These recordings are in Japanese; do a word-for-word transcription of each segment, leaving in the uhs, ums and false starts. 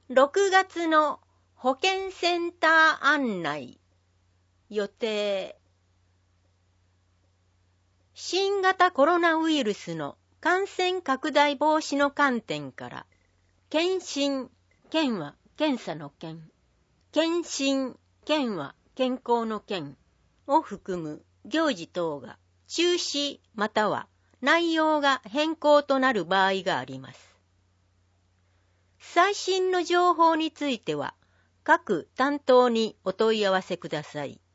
ろくがつの保健センター案内予定。新型コロナウイルスの感染拡大防止の観点から、検診、検は検査の検、検診、検は健康の検を含む行事等が中止または内容が変更となる場合があります。最新の情報については、各担当にお問い合わせください。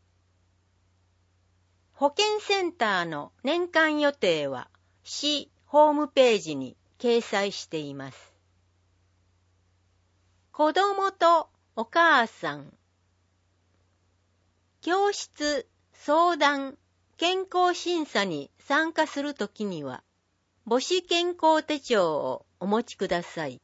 保健センターの年間予定は市ホームページに掲載しています。子どもとお母さん、教室、相談、健康審査に参加するときには、母子健康手帳をお持ちください。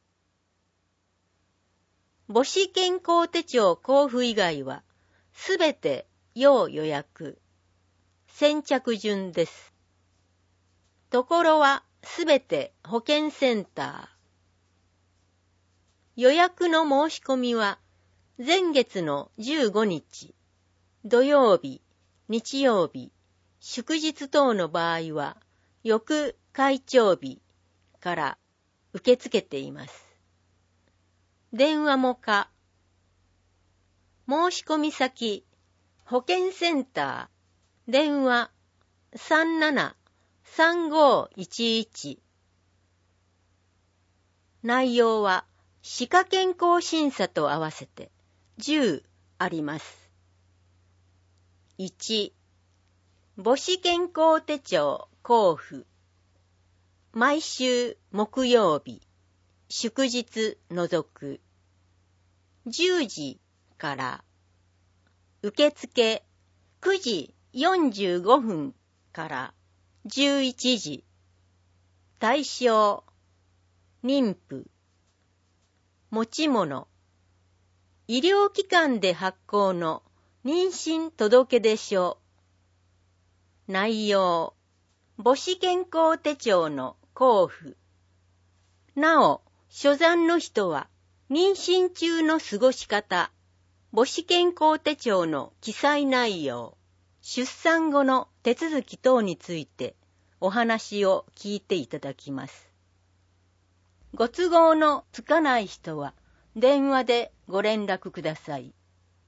母子健康手帳交付以外は、すべて要予約。先着順です。ところはすべて保健センター。予約の申し込みは、前月のじゅうごにち、土曜日、日曜日、祝日等の場合は、翌開帳日から受け付けています。電話も可。申し込み先、保健センター、電話 さんなな さんごいちいち。内容は、歯科健康審査と合わせてじゅうあります。いち、母子健康手帳交付。毎週木曜日、祝日除く。じゅうじから受付くじよんじゅうごふんからじゅういちじ。対象妊婦、持ち物、医療機関で発行の妊娠届出書。内容、母子健康手帳の交付。なお、初産の人は、妊娠中の過ごし方、母子健康手帳の記載内容、出産後の手続き等についてお話を聞いていただきます。ご都合のつかない人は電話でご連絡ください。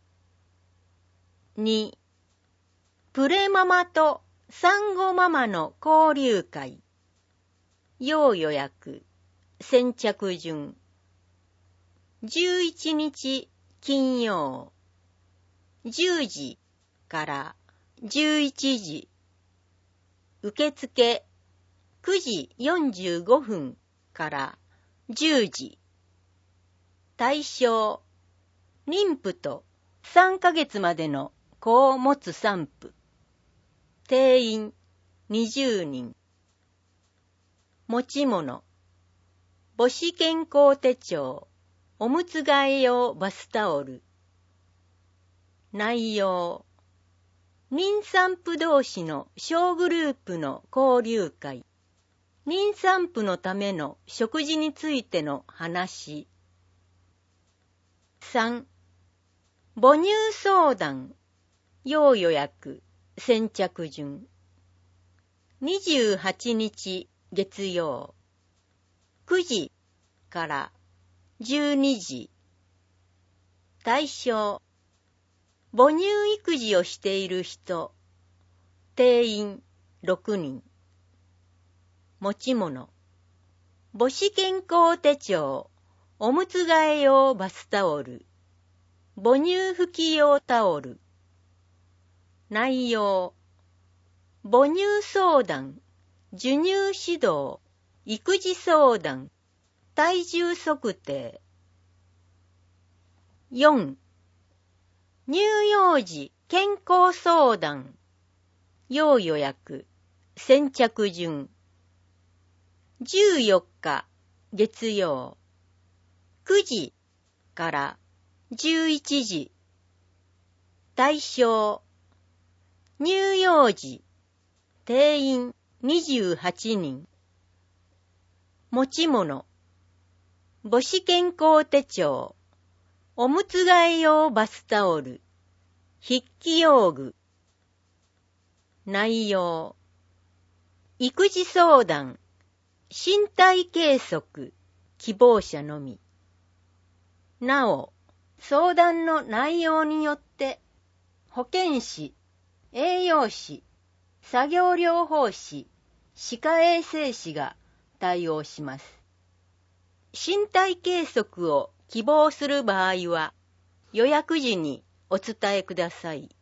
に、プレママと産後ママの交流会。要予約、先着順。じゅういちにち金曜、じゅうじからじゅういちじ。受付くじよんじゅうごふんからじゅうじ。対象、妊婦とさんかげつまでの子を持つ産婦。定員にじゅうにん。持ち物、母子健康手帳、おむつ替え用バスタオル。内容、妊産婦同士の小グループの交流会。妊産婦のための食事についての話。さん、母乳相談。要予約、先着順。にじゅうはちにち月曜、くじからじゅうにじ。対象、母乳育児をしている人。定員ろくにん。持ち物、母子健康手帳、おむつ替え用バスタオル、母乳拭き用タオル。内容、母乳相談、授乳指導、育児相談、体重測定。よん、乳幼児健康相談。要予約、先着順。じゅうよっか月曜、くじからじゅういちじ。対象、乳幼児、定員にじゅうはちにん。持ち物、母子健康手帳、 おむつ替え用バスタオル、筆記用具。内容。育児相談、身体計測、希望者のみ。なお、相談の内容によって、保健師、栄養士、作業療法士、歯科衛生士が対応します。身体計測を希望する場合は、予約時にお伝えください。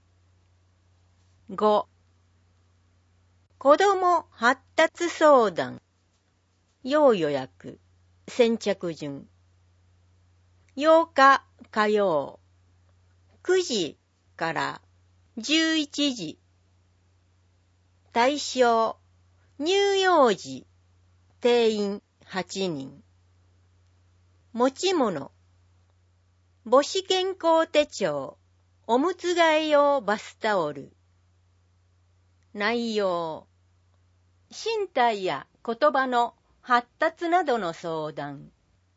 ご. 子ども発達相談、要予約、先着順。ようか火曜、くじからじゅういちじ。対象、乳幼児、定員はちにん。持ち物、母子健康手帳、おむつ替え用バスタオル。内容、身体や言葉の発達などの相談。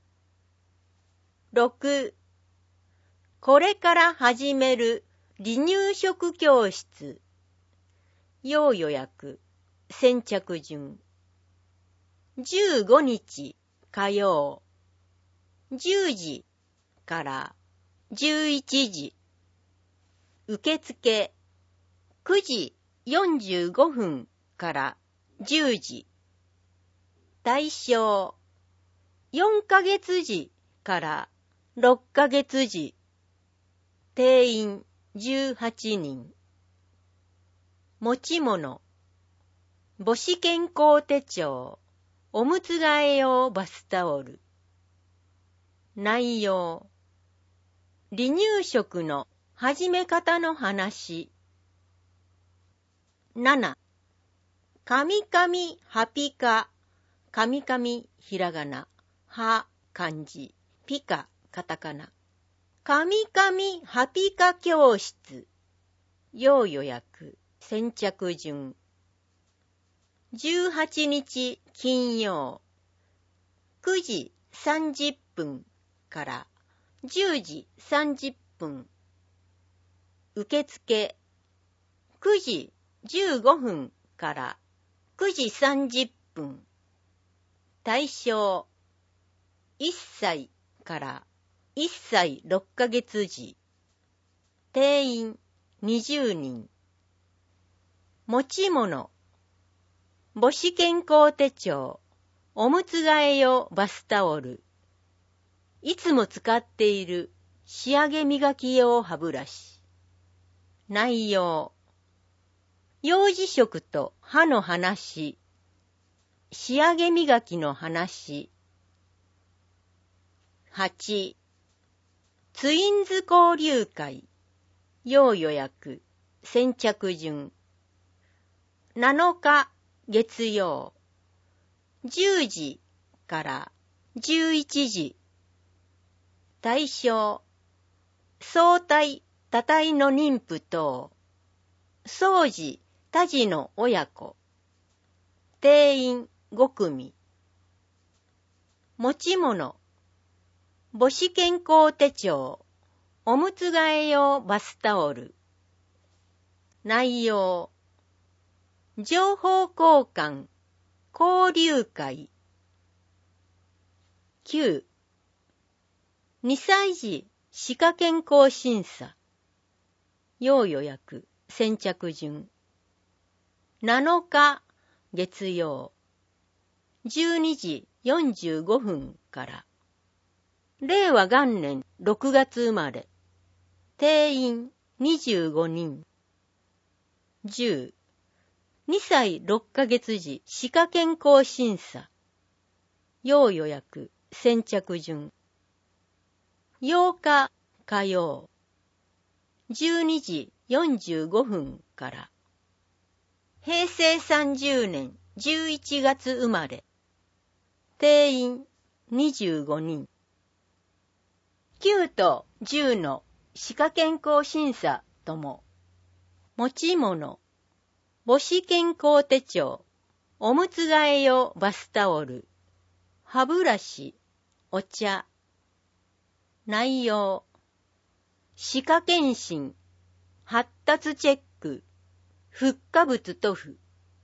ろく. これから始める離乳食教室。要予約、先着順。じゅうごにち火曜、じゅうじからじゅういちじ。受付、くじよんじゅうごふんからじゅうじ。対象、よんかげつじからろっかげつじ。定員じゅうはちにん。持ち物、母子健康手帳、おむつ替え用バスタオル。内容、離乳食の始め方の話。なな. かみかみはピカ、かみかみひらがな、は漢字、ピカカタカナ。かみかみはピカ教室。要予約、先着順。じゅうはちにち金曜、くじさんじゅっぷんからじゅうじさんじゅっぷん。受付、くじじゅうごふんからくじさんじゅっぷん。対象、いっさいからいっさいろっかげつじ。定員にじゅうにん。持ち物、母子健康手帳、おむつ替え用バスタオル。いつも使っている仕上げ磨き用歯ブラシ。内容、幼児食と歯の話、仕上げ磨きの話。はち. ツインズ交流会、要予約、先着順。なのか月曜、じゅうじからじゅういちじ。対象、相対多体の妊婦等、双児多児の親子。定員ごくみ。持ち物、母子健康手帳、おむつ替え用バスタオル。内容、情報交換、交流会。きゅう. にさい児歯科健康審査。要予約、先着順。なのか月曜、じゅうにじよんじゅうごふんから。令和元年ろくがつ生まれ。定員にじゅうごにん。じゅう. にさいろっかげつ児歯科健康審査。要予約、先着順。ようか火曜、じゅうにじよんじゅうごふんから。へいせいさんじゅうねんじゅういちがつ生まれ。定員にじゅうごにん。きゅうとじゅうの歯科健康審査とも。持ち物、母子健康手帳、おむつ替え用バスタオル、歯ブラシ、お茶。 内容、歯科検診、発達チェック、フッ化物塗布。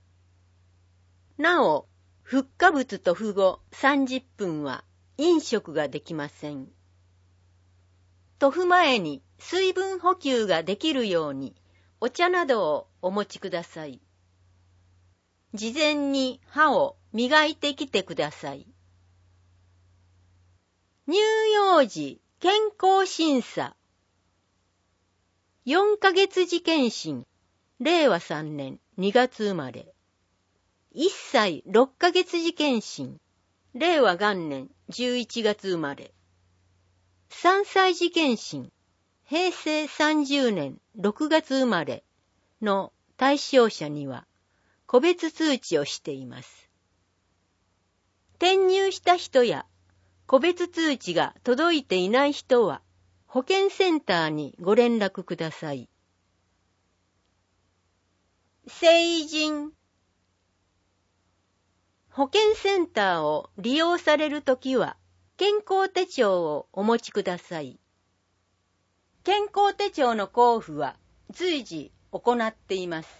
なお、フッ化物塗布後さんじゅっぷんは飲食ができません。塗布前に水分補給ができるようにお茶などをお持ちください。事前に歯を磨いてきてください。乳幼児健康審査。よんかげつ時検診、れいわさんねんにがつ生まれ。いっさいろっかげつ時検診、れいわ元年じゅういちがつ生まれ。さんさい時検診、へいせいさんじゅうねんろくがつ生まれの対象者には個別通知をしています。転入した人や個別通知が届いていない人は保健センターにご連絡ください。成人。保健センターを利用されるときは健康手帳をお持ちください。健康手帳の交付は随時行っています。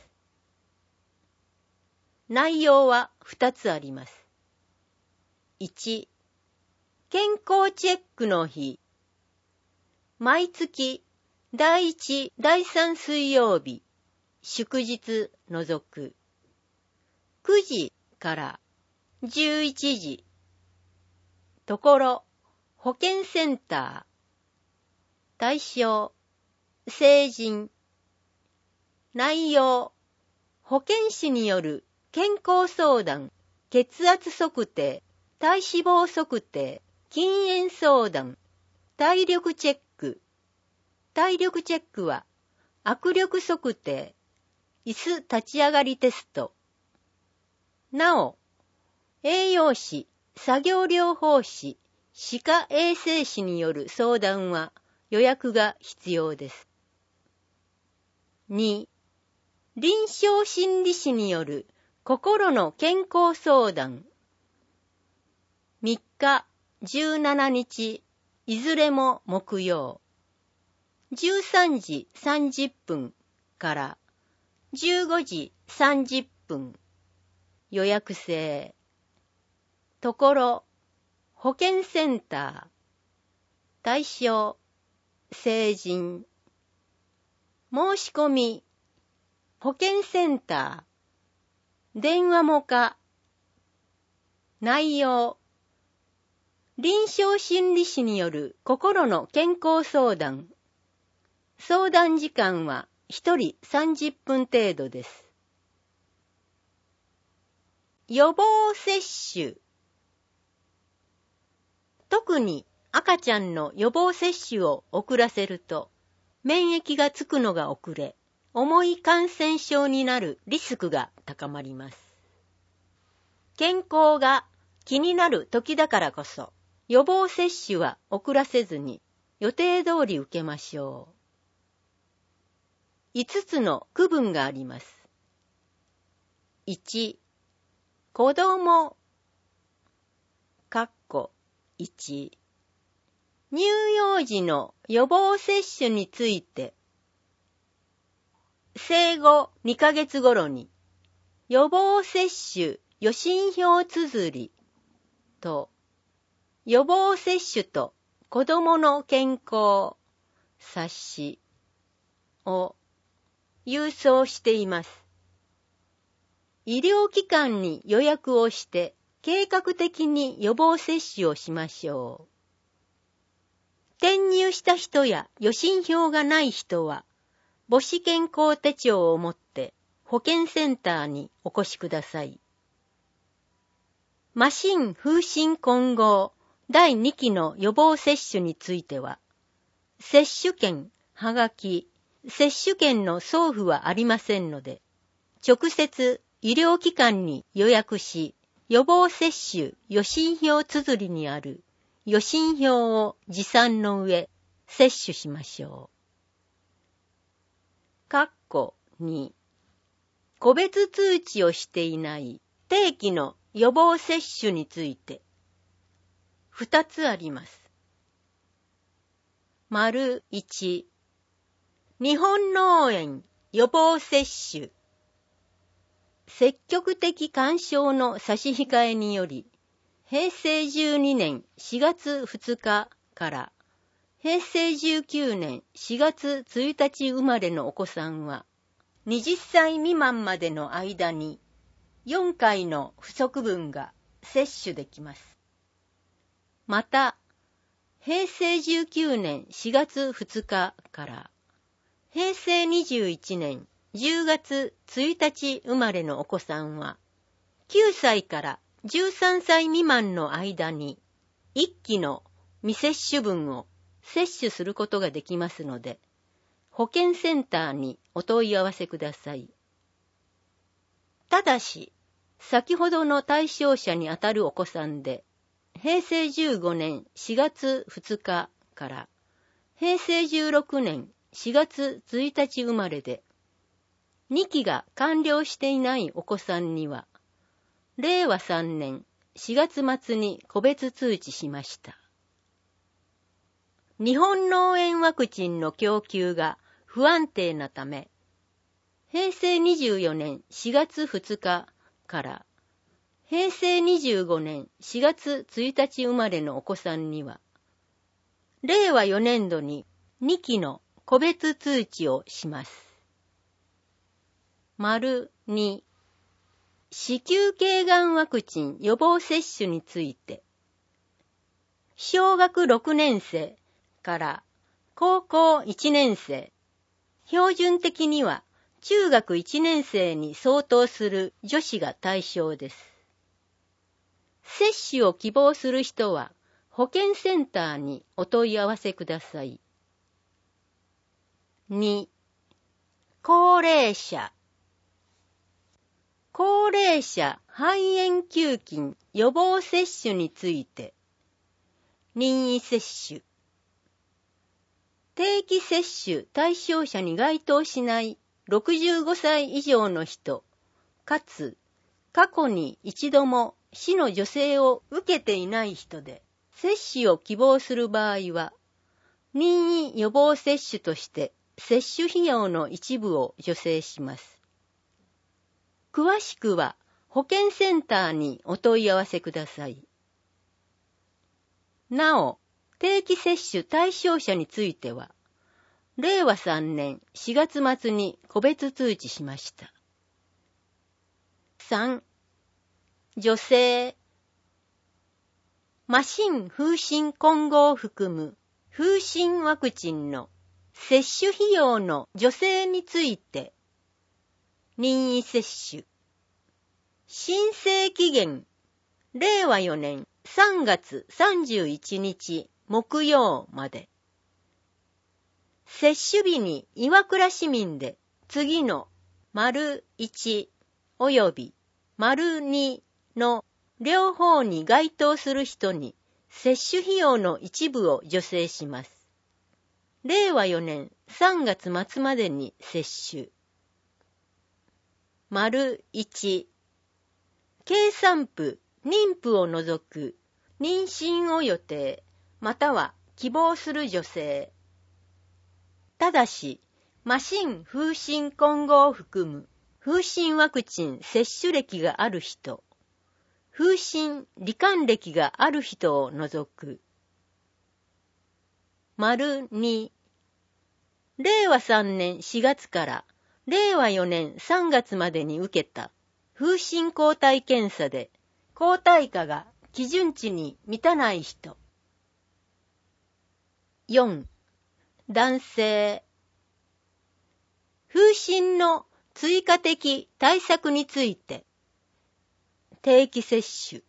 内容はふたつあります。いち、健康チェックの日。毎月だいいち、だいさん水曜日、祝日除く。くじからじゅういちじ。ところ、保健センター。対象、成人。内容、保健師による健康相談、血圧測定、体脂肪測定、禁煙相談、体力チェック。体力チェックは、握力測定、椅子立ち上がりテスト。なお、栄養士、作業療法士、歯科衛生士による相談は予約が必要です。に、臨床心理士による心の健康相談。みっか、じゅうしちにち、いずれも木曜。じゅうさんじさんじゅっぷんからじゅうごじさんじゅっぷん。予約制。ところ、保健センター。対象、成人。申し込み、保健センター。電話もか。内容、臨床心理士による心の健康相談。相談時間はひとりさんじゅっぷん程度です。予防接種。特に赤ちゃんの予防接種を遅らせると、免疫がつくのが遅れ、重い感染症になるリスクが高まります。健康が気になる時だからこそ、予防接種は遅らせずに予定通り受けましょう。いつつの区分があります。いち、子供、かっこいち、乳幼児の予防接種について、生後にかげつ頃に予防接種予診票綴りと予防接種と子供の健康冊子を郵送しています。医療機関に予約をして計画的に予防接種をしましょう。転入した人や予診票がない人は、母子健康手帳を持って保健センターにお越しください。麻疹風疹混合だいにきの予防接種については、接種券、はがき、接種券の送付はありませんので、直接医療機関に予約し、予防接種予診票綴りにある予診票を持参の上、接種しましょう。かっこに、個別通知をしていない定期の予防接種について、ふたつあります。 丸いち、日本脳炎予防接種。積極的勧奨の差し控えにより、へいせいじゅうにねんしがつふつかからへいせいじゅうきゅうねんしがつついたち生まれのお子さんは、はたち未満までの間によんかいの不足分が接種できます。また、へいせいじゅうきゅうねんしがつふつかからへいせいにじゅういちねんじゅうがつついたち生まれのお子さんは、きゅうさいからじゅうさんさい未満の間にいっきの未接種分を接種することができますので、保健センターにお問い合わせください。ただし、先ほどの対象者にあたるお子さんで、へいせいじゅうごねんしがつふつかからへいせいじゅうろくねんしがつついたち生まれで、にきが完了していないお子さんには、れいわさんねんしがつ末に個別通知しました。日本脳炎ワクチンの供給が不安定なため、へいせいにじゅうよねんしがつふつかからへいせいにじゅうごねんしがつついたち生まれのお子さんには、れいわよねんどににきの個別通知をします。丸に、子宮頸がんワクチン予防接種について、小学ろくねんせいから高校いちねんせい、標準的には中学いちねんせいに相当する女子が対象です。接種を希望する人は保健センターにお問い合わせください。に、高齢者。高齢者肺炎球菌予防接種について、任意接種。定期接種対象者に該当しないろくじゅうごさい以上の人、かつ過去に一度も死の助成を受けていない人で、接種を希望する場合は、任意予防接種として接種費用の一部を助成します。詳しくは保健センターにお問い合わせください。なお、定期接種対象者については、れいわさんねんしがつ末に個別通知しました。さん、女性。麻疹風疹混合を含む風疹ワクチンの接種費用の助成について、任意接種。申請期限、れいわよねんさんがつさんじゅういちにち木曜まで。接種日に岩倉市民で次の丸いちおよび丸にの両方に該当する人に接種費用の一部を助成します。れいわよねんさんがつ末までに接種。丸いち、経産婦、妊婦を除く妊娠を予定、または希望する女性。ただし、麻疹風疹混合を含む風疹ワクチン接種歴がある人、風疹罹患歴がある人を除く。丸に、れいわさんねんしがつかられいわよねんさんがつまでに受けた風疹抗体検査で抗体価が基準値に満たない人。よん、男性。風疹の追加的対策について、定期接種。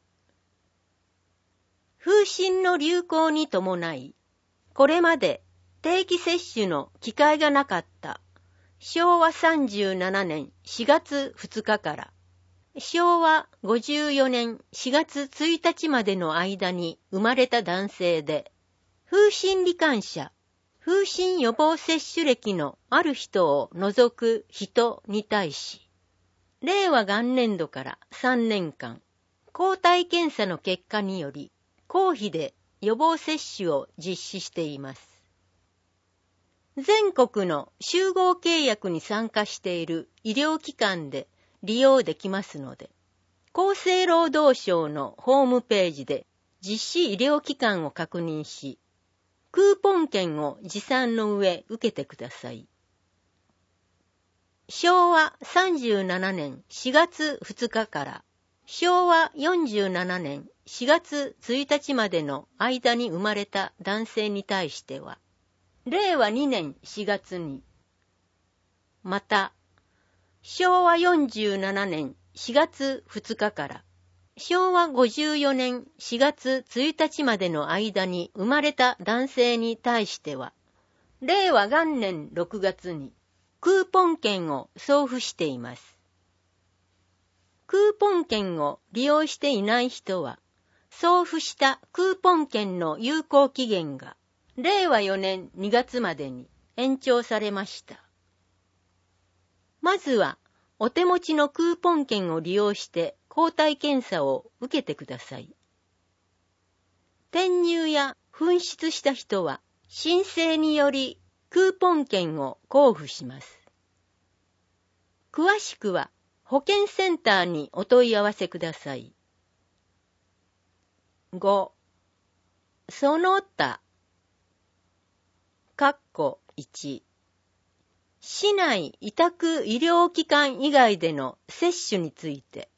風疹の流行に伴い、これまで定期接種の機会がなかったしょうわさんじゅうななねんしがつふつかからしょうわごじゅうよねんしがつついたちまでの間に生まれた男性で、風疹罹患者、風疹予防接種歴のある人を除く人に対し、れいわ元年度からさんねんかん、抗体検査の結果により、公費で予防接種を実施しています。 全国の集合契約に参加している医療機関で利用できますので、厚生労働省のホームページで実施医療機関を確認し、クーポン券を持参の上受けてください。しょうわさんじゅうななねんしがつふつかからしょうわよんじゅうななねんしがつついたちまでの間に生まれた男性に対しては、れいわにねんしがつに、また、しょうわよんじゅうななねんしがつふつかからしょうわごじゅうよねんしがつついたちまでの間に生まれた男性に対しては、れいわがんねんろくがつにクーポン券を送付しています。クーポン券を利用していない人は、送付したクーポン券の有効期限がれいわよねんにがつまでに延長されました。まずは、お手持ちのクーポン券を利用して抗体検査を受けてください。転入や紛失した人は、申請によりクーポン券を交付します。詳しくは、保健センターにお問い合わせください。ご. その他、括弧いち、市内委託医療機関以外での接種について、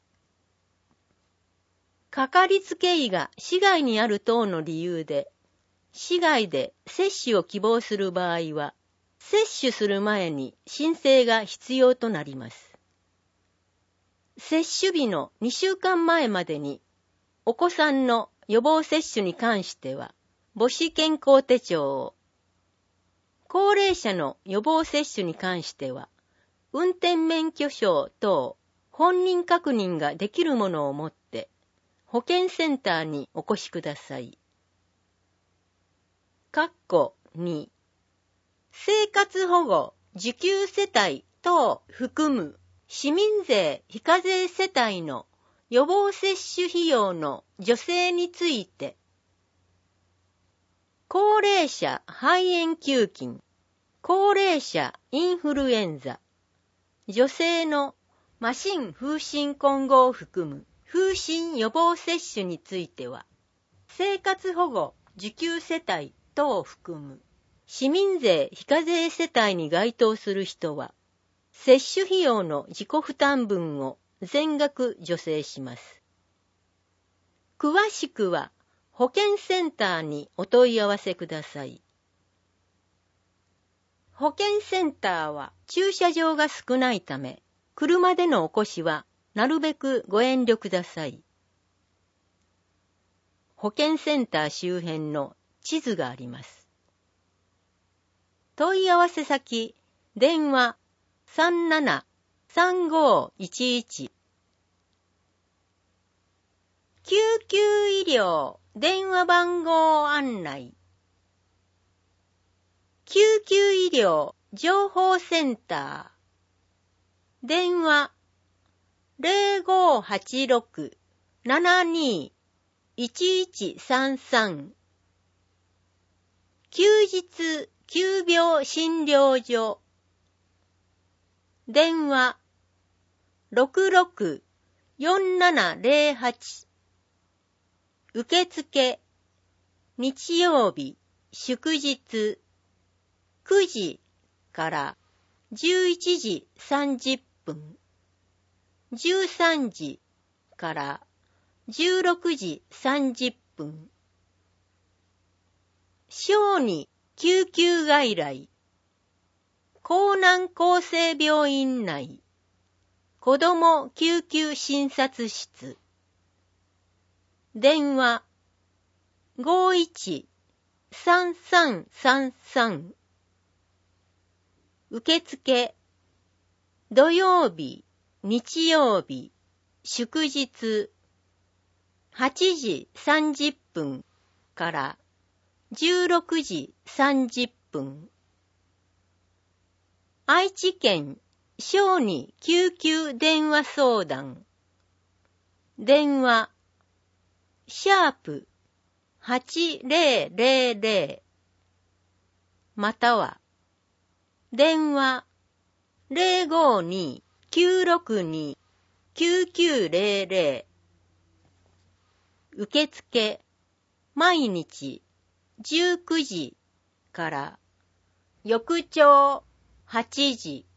かかりつけ医が市外にある等の理由で、市外で接種を希望する場合は、接種する前に申請が必要となります。接種日のにしゅうかんまえまでに、お子さんの予防接種に関しては、母子健康手帳を、高齢者の予防接種に関しては、運転免許証等本人確認ができるものを持って、保健センターにお越しください。括弧に、生活保護受給世帯等含む市民税非課税世帯の予防接種費用の助成について、高齢者肺炎球菌、高齢者インフルエンザ、女性の麻疹風疹混合を含む風疹予防接種については、生活保護受給世帯等を含む市民税非課税世帯に該当する人は、接種費用の自己負担分を全額助成します。詳しくは保健センターにお問い合わせください。保健センターは駐車場が少ないため、車でのお越しはなるべくご遠慮ください。保健センター周辺の地図があります。問い合わせ先、電話 さんなな さんご いちいち。救急医療電話番号案内。救急医療情報センター。電話 ゼロごはちろく ななに いちいちさんさん。休日急病診療所。電話 ろくろく よんななゼロはち。受付日曜日祝日くじからじゅういちじさんじゅっぷん、じゅうさんじからじゅうろくじさんじゅっぷん。小児救急外来、江南厚生病院内、子ども救急診察室。電話 ごいち さんさんさんさん。受付土曜日、日曜日、祝日はちじさんじゅっぷんからじゅうろくじさんじゅっぷん。愛知県小児救急電話相談。電話シャープはちぜろぜろまたは電話 ゼロごに きゅうろくに きゅうきゅうゼロゼロ。受付毎日じゅうくじから翌朝はちじ。